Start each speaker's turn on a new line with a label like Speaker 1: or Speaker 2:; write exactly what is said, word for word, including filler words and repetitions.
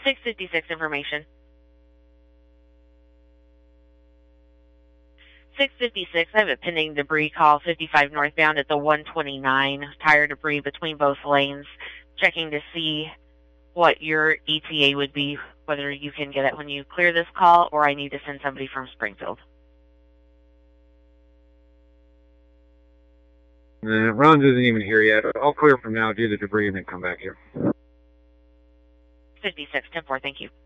Speaker 1: six fifty-six information. six fifty-six, I have a pending debris call, fifty-five northbound at the one twenty-nine, tire debris between both lanes. Checking to see what your E T A would be, whether you can get it when you clear this call, or I need to send somebody from Springfield.
Speaker 2: Uh, Ron isn't even here yet. I'll clear from now, do the debris, and then come back here.
Speaker 1: fifty-six, ten four, thank you.